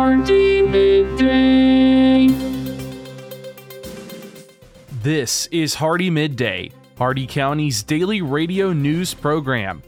Hardy Midday. This is Hardy Midday, Hardy County's daily radio news program.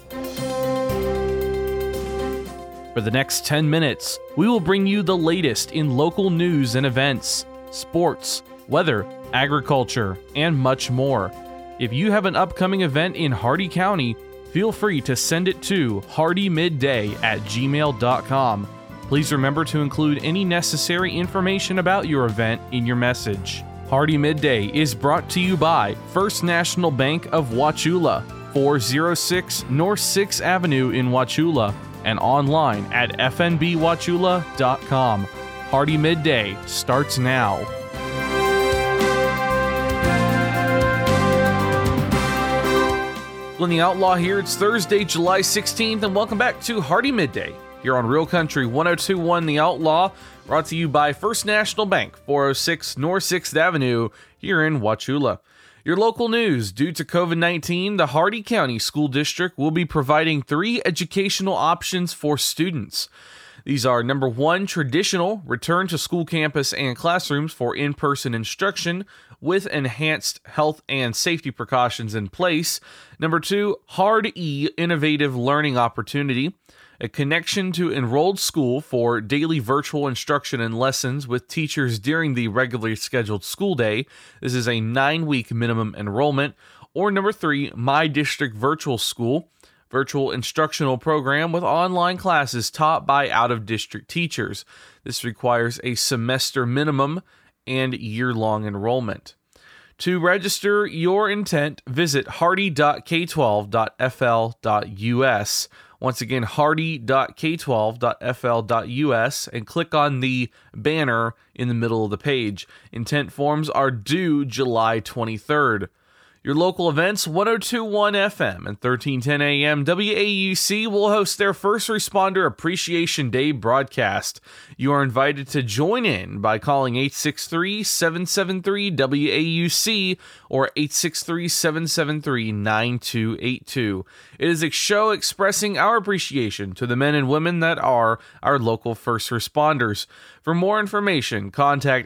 For the next 10 minutes, we will bring you the latest in local news and events, sports, weather, agriculture, and much more. If you have an upcoming event in Hardy County, feel free to send it to hardymidday@gmail.com. Please remember to include any necessary information about your event in your message. Hardy Midday is brought to you by First National Bank of Wauchula, 406 North 6th Avenue in Wauchula, and online at fnbwauchula.com. Hardy Midday starts now. Glenn the Outlaw here. It's Thursday, July 16th, and welcome back to Hardy Midday here on Real Country 102.1 The Outlaw, brought to you by First National Bank, 406 North 6th Avenue here in Wauchula. Your local news: due to COVID-19, the Hardy County School District will be providing 3 educational options for students. These are number 1, traditional, return to school campus and classrooms for in-person instruction with enhanced health and safety precautions in place. Number 2, Hard E, innovative learning opportunity, a connection to enrolled school for daily virtual instruction and lessons with teachers during the regularly scheduled school day. This is a 9-week minimum enrollment. Or number 3, My District Virtual School, virtual instructional program with online classes taught by out-of-district teachers. This requires a semester minimum and year-long enrollment. To register your intent, visit hardy.k12.fl.us. Once again, hardy.k12.fl.us, and click on the banner in the middle of the page. Intent forms are due July 23rd. Your local events: 102.1 FM and 1310 AM WAUC will host their First Responder Appreciation Day broadcast. You are invited to join in by calling 863-773-WAUC or 863-773-9282. It is a show expressing our appreciation to the men and women that are our local first responders. For more information, contact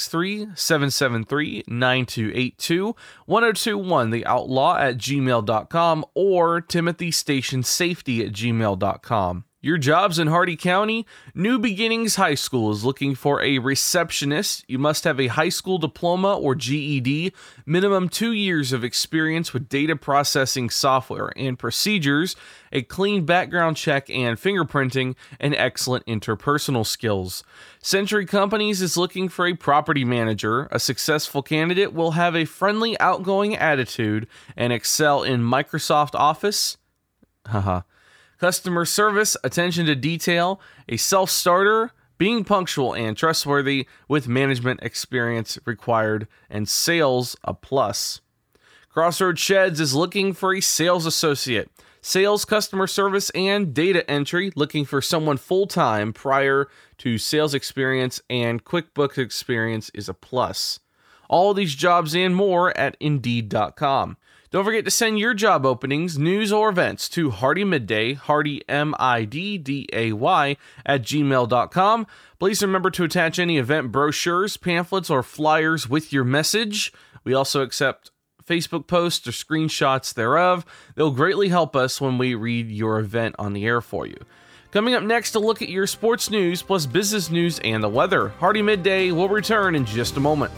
863-773-9282, 1021 The Outlaw at gmail.com, or timothystationsafety at gmail.com. Your jobs in Hardy County: New Beginnings High School is looking for a receptionist. You must have a high school diploma or GED, minimum 2 years of experience with data processing software and procedures, a clean background check and fingerprinting, and excellent interpersonal skills. Century Companies is looking for a property manager. A successful candidate will have a friendly, outgoing attitude and excel in Microsoft Office. Customer service, attention to detail, a self-starter, being punctual and trustworthy with management experience required, and sales a plus. Crossroads Sheds is looking for a sales associate. Sales, customer service, and data entry, looking for someone full-time prior to sales experience, and QuickBooks experience is a plus. All these jobs and more at Indeed.com. Don't forget to send your job openings, news, or events to Hardy Midday, Hardy MIDDAY, at gmail.com. Please remember to attach any event brochures, pamphlets, or flyers with your message. We also accept Facebook posts or screenshots thereof. They'll greatly help us when we read your event on the air for you. Coming up next, a look at your sports news, plus business news and the weather. Hardy Midday will return in just a moment.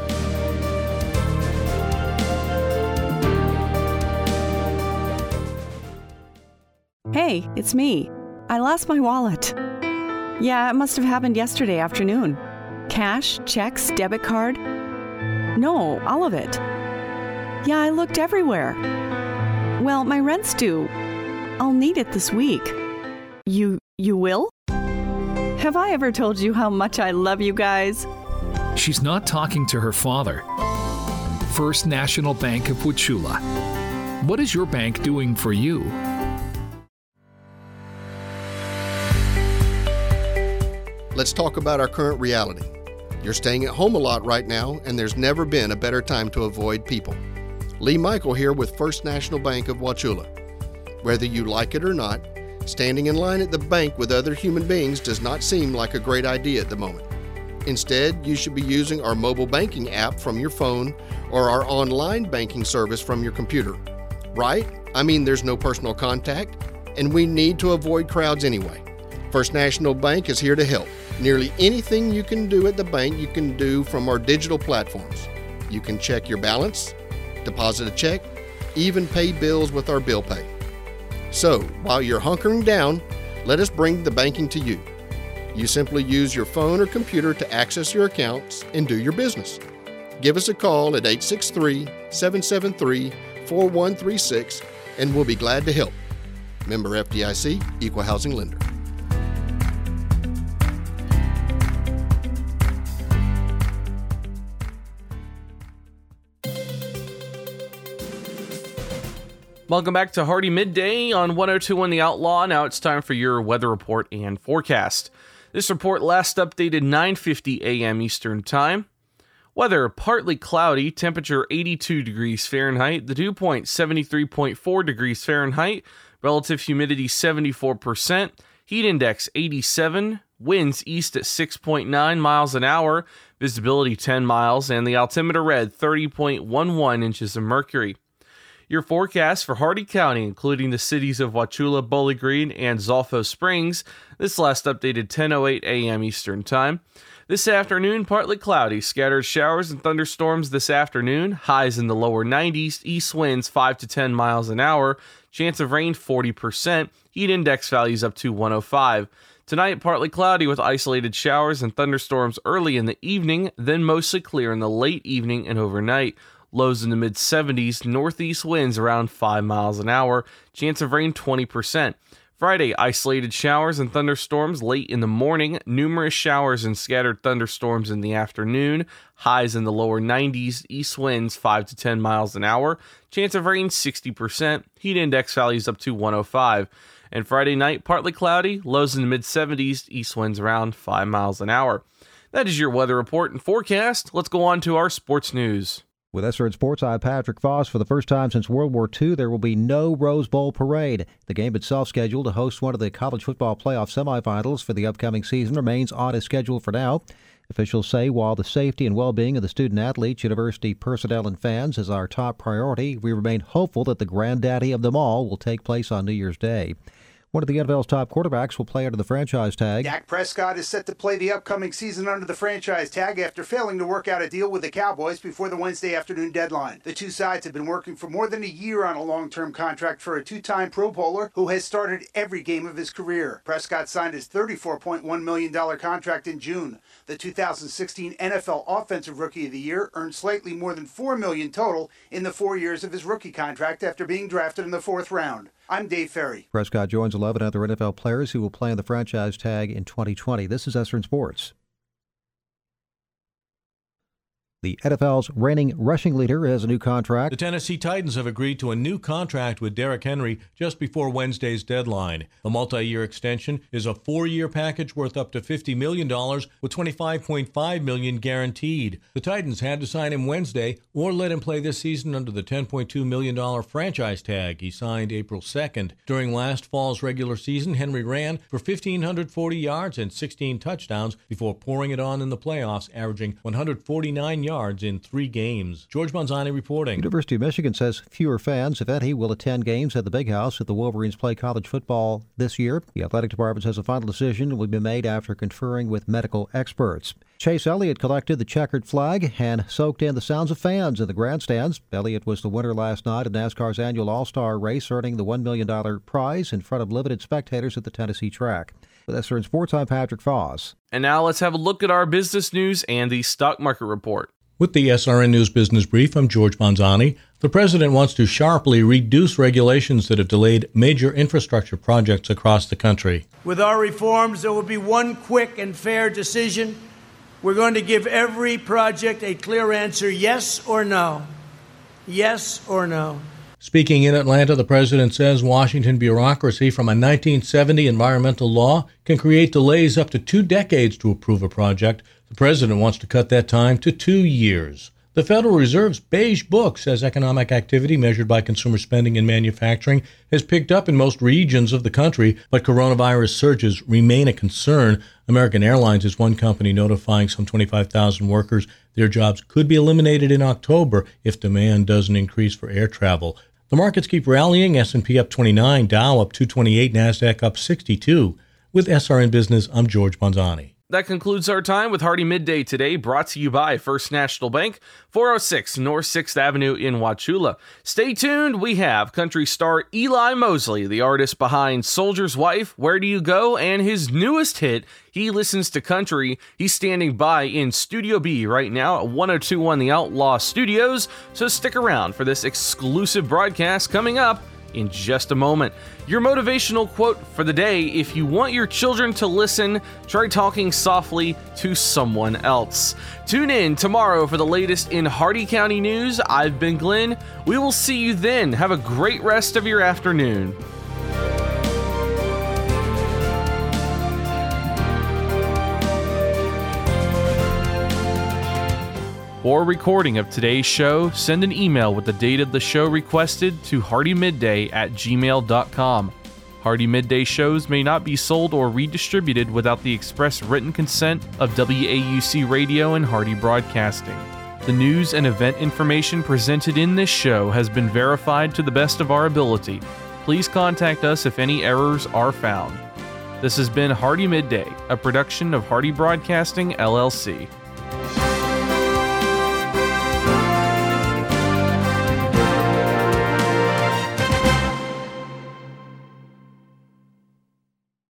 Hey, it's me. I lost my wallet. Yeah, it must have happened yesterday afternoon. Cash, checks, debit card. No, all of it. Yeah, I looked everywhere. Well, my rent's due. I'll need it this week. You will? Have I ever told you how much I love you guys? She's not talking to her father. First National Bank of Wauchula. What is your bank doing for you? Let's talk about our current reality. You're staying at home a lot right now, and there's never been a better time to avoid people. Lee Michael here with First National Bank of Wauchula. Whether you like it or not, Standing in line at the bank with other human beings does not seem like a great idea at the moment. Instead, you should be using our mobile banking app from your phone or our online banking service from your computer. Right? I mean, there's no personal contact, and we need to avoid crowds anyway. First National Bank is here to help. Nearly anything you can do at the bank, you can do from our digital platforms. You can check your balance, deposit a check, even pay bills with our bill pay. So, while you're hunkering down, let us bring the banking to you. You simply use your phone or computer to access your accounts and do your business. Give us a call at 863-773-4136 and we'll be glad to help. Member FDIC, Equal Housing Lender. Welcome back to Hardee Midday on 102.1 The Outlaw. Now it's time for your weather report and forecast. This report last updated 9:50 a.m. Eastern Time. Weather partly cloudy, temperature 82 degrees Fahrenheit, the dew point 73.4 degrees Fahrenheit, relative humidity 74%, heat index 87, winds east at 6.9 miles an hour, visibility 10 miles, and the altimeter read 30.11 inches of mercury. Your forecast for Hardee County, including the cities of Wauchula, Bowling Green, and Zolfo Springs, this last updated 10:08 a.m. Eastern Time. This afternoon, partly cloudy, scattered showers and thunderstorms this afternoon, highs in the lower 90s, east winds 5 to 10 miles an hour, chance of rain 40%, heat index values up to 105. Tonight, partly cloudy with isolated showers and thunderstorms early in the evening, then mostly clear in the late evening and overnight. Lows in the mid-70s, northeast winds around 5 miles an hour, chance of rain 20%. Friday, isolated showers and thunderstorms late in the morning, numerous showers and scattered thunderstorms in the afternoon, highs in the lower 90s, east winds 5 to 10 miles an hour, chance of rain 60%, heat index values up to 105. And Friday night, partly cloudy, lows in the mid-70s, east winds around 5 miles an hour. That is your weather report and forecast. Let's go on to our sports news. With SRN Sports, I'm Patrick Foss. For the first time since World War II, there will be no Rose Bowl parade. The game itself, scheduled to host one of the college football playoff semifinals for the upcoming season, remains on its schedule for now. Officials say while the safety and well-being of the student-athletes, university personnel, and fans is our top priority, we remain hopeful that the granddaddy of them all will take place on New Year's Day. One of the NFL's top quarterbacks will play under the franchise tag. Dak Prescott is set to play the upcoming season under the franchise tag after failing to work out a deal with the Cowboys before the Wednesday afternoon deadline. The two sides have been working for more than a year on a long-term contract for a two-time Pro Bowler who has started every game of his career. Prescott signed his $34.1 million contract in June. The 2016 NFL Offensive Rookie of the Year earned slightly more than $4 million total in the 4 years of his rookie contract after being drafted in the 4th round. I'm Dave Ferry. Prescott joins 11 other NFL players who will play on the franchise tag in 2020. This is SRN Sports. The NFL's reigning rushing leader has a new contract. The Tennessee Titans have agreed to a new contract with Derrick Henry just before Wednesday's deadline. The multi-year extension is a 4-year package worth up to $50 million with $25.5 million guaranteed. The Titans had to sign him Wednesday or let him play this season under the $10.2 million franchise tag he signed April 2nd. During last fall's regular season, Henry ran for 1,540 yards and 16 touchdowns before pouring it on in the playoffs, averaging 149 yards in 3 games. George Manzani reporting. University of Michigan says fewer fans, if any, will attend games at the Big House if the Wolverines play college football this year. The athletic department says a final decision will be made after conferring with medical experts. Chase Elliott collected the checkered flag and soaked in the sounds of fans in the grandstands. Elliott was the winner last night of NASCAR's annual All-Star race, earning the $1 million prize in front of limited spectators at the Tennessee track. With SRN Sports, I'm Patrick Foss. And now let's have a look at our business news and the stock market report. With the SRN News Business Brief, I'm George Manzani. The President wants to sharply reduce regulations that have delayed major infrastructure projects across the country. With our reforms, there will be one quick and fair decision. We're going to give every project a clear answer, yes or no. Yes or no. Speaking in Atlanta, the President says Washington bureaucracy from a 1970 environmental law can create delays up to 2 decades to approve a project. The President wants to cut that time to 2 years. The Federal Reserve's Beige Book says economic activity measured by consumer spending and manufacturing has picked up in most regions of the country, but coronavirus surges remain a concern. American Airlines is one company notifying some 25,000 workers their jobs could be eliminated in October if demand doesn't increase for air travel. The markets keep rallying. S&P up 29, Dow up 228, NASDAQ up 62. With SRN Business, I'm George Bonzani. That concludes our time with Hardee Midday today, brought to you by First National Bank, 406 North 6th Avenue in Wauchula. Stay tuned. We have country star Eli Mosley, the artist behind Soldier's Wife, Where Do You Go, and his newest hit, He Listens to Country. He's standing by in Studio B right now at 1021 The Outlaw Studios, so stick around for this exclusive broadcast coming up in just a moment. Your motivational quote for the day: if you want your children to listen, try talking softly to someone else. Tune in tomorrow for the latest in Hardee County news. I've been Glenn. We will see you then. Have a great rest of your afternoon. For a recording of today's show, send an email with the date of the show requested to hardeemidday@gmail.com. Hardee Midday shows may not be sold or redistributed without the express written consent of WAUC Radio and Hardee Broadcasting. The news and event information presented in this show has been verified to the best of our ability. Please contact us if any errors are found. This has been Hardee Midday, a production of Hardee Broadcasting, LLC.